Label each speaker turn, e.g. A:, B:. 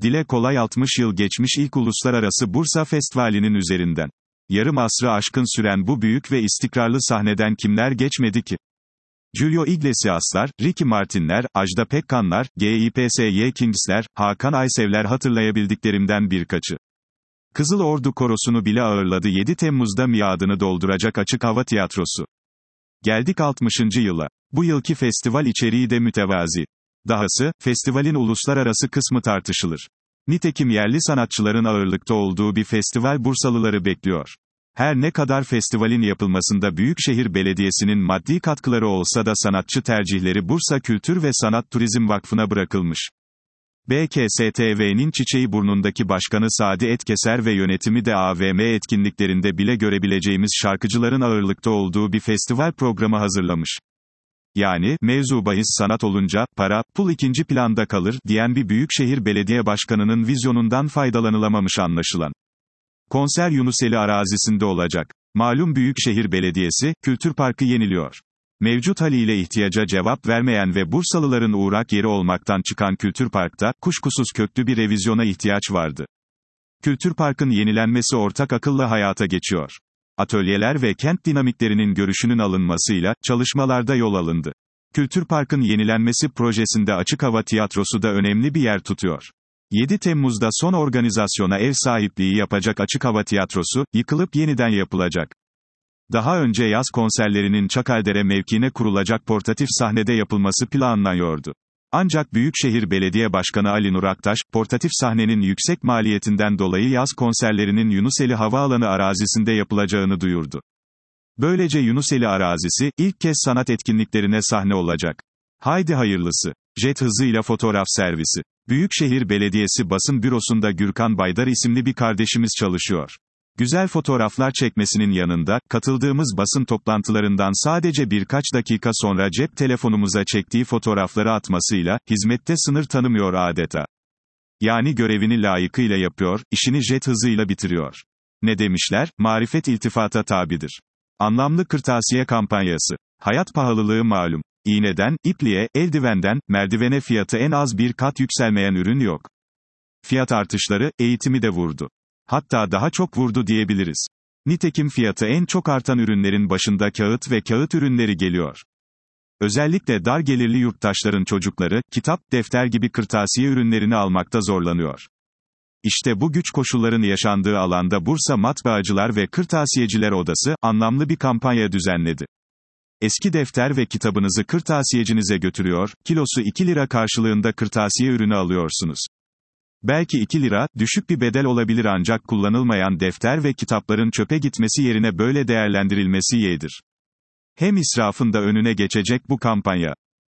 A: Dile kolay 60 yıl geçmiş ilk uluslararası Bursa Festivali'nin üzerinden. Yarım asrı aşkın süren bu büyük ve istikrarlı sahneden kimler geçmedi ki? Julio Iglesias'lar, Ricky Martin'ler, Ajda Pekkan'lar, G.I.P.S.Y. Kings'ler, Hakan Aysev'ler hatırlayabildiklerimden birkaçı. Kızıl Ordu Korosu'nu bile ağırladı 7 Temmuz'da miadını dolduracak açık hava tiyatrosu. Geldik 60. yıla. Bu yılki festival içeriği de mütevazi. Dahası, festivalin uluslararası kısmı tartışılır. Nitekim yerli sanatçıların ağırlıkta olduğu bir festival Bursalıları bekliyor. Her ne kadar festivalin yapılmasında Büyükşehir Belediyesi'nin maddi katkıları olsa da sanatçı tercihleri Bursa Kültür ve Sanat Turizm Vakfı'na bırakılmış. BKSTV'nin Çiçeğiburnundaki başkanı Sadi Etkeser ve yönetimi de AVM etkinliklerinde bile görebileceğimiz şarkıcıların ağırlıkta olduğu bir festival programı hazırlamış. Yani, mevzu bahis sanat olunca, para, pul ikinci planda kalır, diyen bir Büyükşehir Belediye Başkanı'nın vizyonundan faydalanılamamış anlaşılan. Konser Yunuseli arazisinde olacak. Malum Büyükşehir Belediyesi, Kültür Parkı yeniliyor. Mevcut haliyle ihtiyaca cevap vermeyen ve Bursalıların uğrak yeri olmaktan çıkan Kültür Park'ta, kuşkusuz köklü bir revizyona ihtiyaç vardı. Kültür Park'ın yenilenmesi ortak akılla hayata geçiyor. Atölyeler ve kent dinamiklerinin görüşünün alınmasıyla, çalışmalarda yol alındı. Kültür Park'ın yenilenmesi projesinde açık hava tiyatrosu da önemli bir yer tutuyor. 7 Temmuz'da son organizasyona ev sahipliği yapacak açık hava tiyatrosu, yıkılıp yeniden yapılacak. Daha önce yaz konserlerinin Çakaldere mevkiine kurulacak portatif sahnede yapılması planlanıyordu. Ancak Büyükşehir Belediye Başkanı Ali Nur Aktaş, portatif sahnenin yüksek maliyetinden dolayı yaz konserlerinin Yunuseli Havaalanı arazisinde yapılacağını duyurdu. Böylece Yunuseli arazisi, ilk kez sanat etkinliklerine sahne olacak. Haydi hayırlısı. Jet hızıyla fotoğraf servisi. Büyükşehir Belediyesi Basın Bürosu'nda Gürkan Baydar isimli bir kardeşimiz çalışıyor. Güzel fotoğraflar çekmesinin yanında, katıldığımız basın toplantılarından sadece birkaç dakika sonra cep telefonumuza çektiği fotoğrafları atmasıyla, hizmette sınır tanımıyor adeta. Yani görevini layıkıyla yapıyor, işini jet hızıyla bitiriyor. Ne demişler? Marifet iltifata tabidir. Anlamlı kırtasiye kampanyası. Hayat pahalılığı malum. İğneden, ipliğe, eldivenden, merdivene fiyatı en az bir kat yükselmeyen ürün yok. Fiyat artışları, eğitimi de vurdu. Hatta daha çok vurdu diyebiliriz. Nitekim fiyatı en çok artan ürünlerin başında kağıt ve kağıt ürünleri geliyor. Özellikle dar gelirli yurttaşların çocukları, kitap, defter gibi kırtasiye ürünlerini almakta zorlanıyor. İşte bu güç koşulların yaşandığı alanda Bursa Matbaacılar ve Kırtasiyeciler Odası, anlamlı bir kampanya düzenledi. Eski defter ve kitabınızı kırtasiyecinize götürüyor, kilosu 2 lira karşılığında kırtasiye ürünü alıyorsunuz. Belki 2 lira, düşük bir bedel olabilir ancak kullanılmayan defter ve kitapların çöpe gitmesi yerine böyle değerlendirilmesi yeğdir. Hem israfın da önüne geçecek bu kampanya.